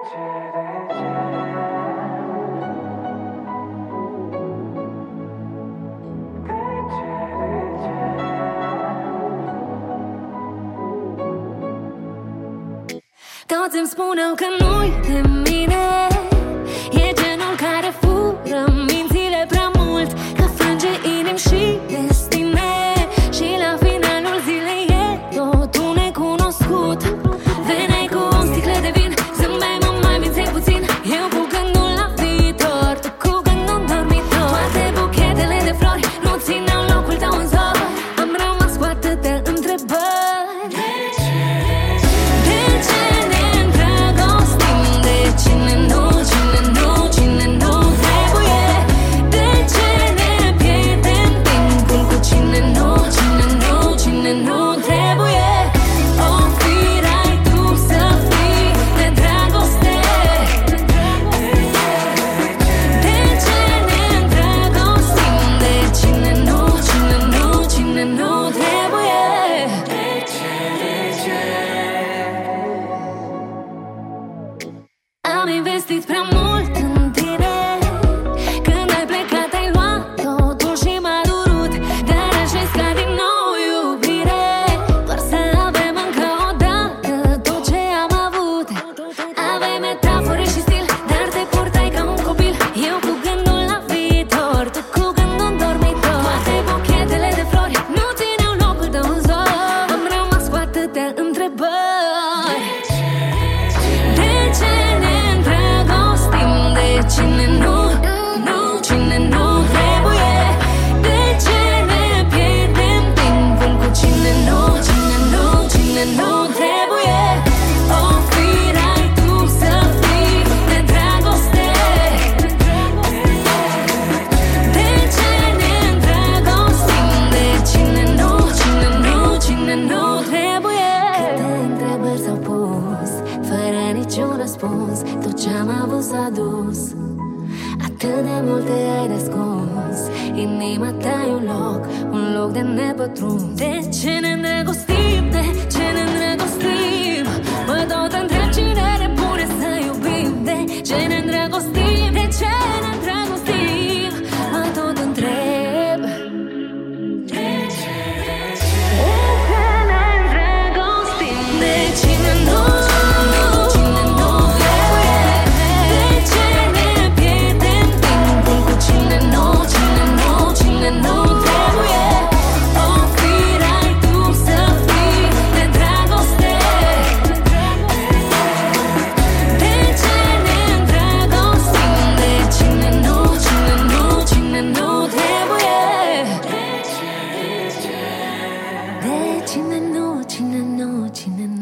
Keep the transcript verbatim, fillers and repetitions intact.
Toți îmi spuneau că nu-i de mine, e genul care fură mințile prea mult, că frânge inimi și destine, și la finalul zilei e totul necunoscut. Veneai cu o sticlă de vin, zâmbeai, mă mai mințeai puțin, eu cu gândul la viitor, tu cu gândul dormitor. Toate buchetele de flori nu țineau locul tău în zor, am rămas cu atâtea întrebări. Am investit prea mult în tine, când ai plecat ai luat totul și m-a durut, dar aș risca din nou iubire, doar să avem încă o dată tot ce am avut. Aveai metafore și stil, dar te purtai ca un copil, eu cu gândul la viitor, tu cu gândul dormitor. Toate buchetele de flori nu țineau locul tău în zor, am rămas cu atâtea întrebări. De ce ne Cine nu, nu, cine nu trebuie? De ce ne pierdem timpul cu cine nu, cine nu, cine nu trebuie? O firai tu să fii de dragoste. De ce ne îndrăgostim? De cine nu, cine nu, cine nu trebuie? Câte întrebări s-au pus, fără niciun răspuns, tot ce-am avut s-a dus. Atât de multe ai descuns, inima ta e un loc, un loc de nepătruns. De ce ne îndrăgostim, de ce ne îndrăgostim? Mă tot întreb cine ne pune să iubim. De ce ne îndrăgostim, de ce ne îndrăgostim? Mă tot întreb. De ce, de ce, de ce ne îndrăgostim? De cine nu? Cine nu, cine nu, cine nu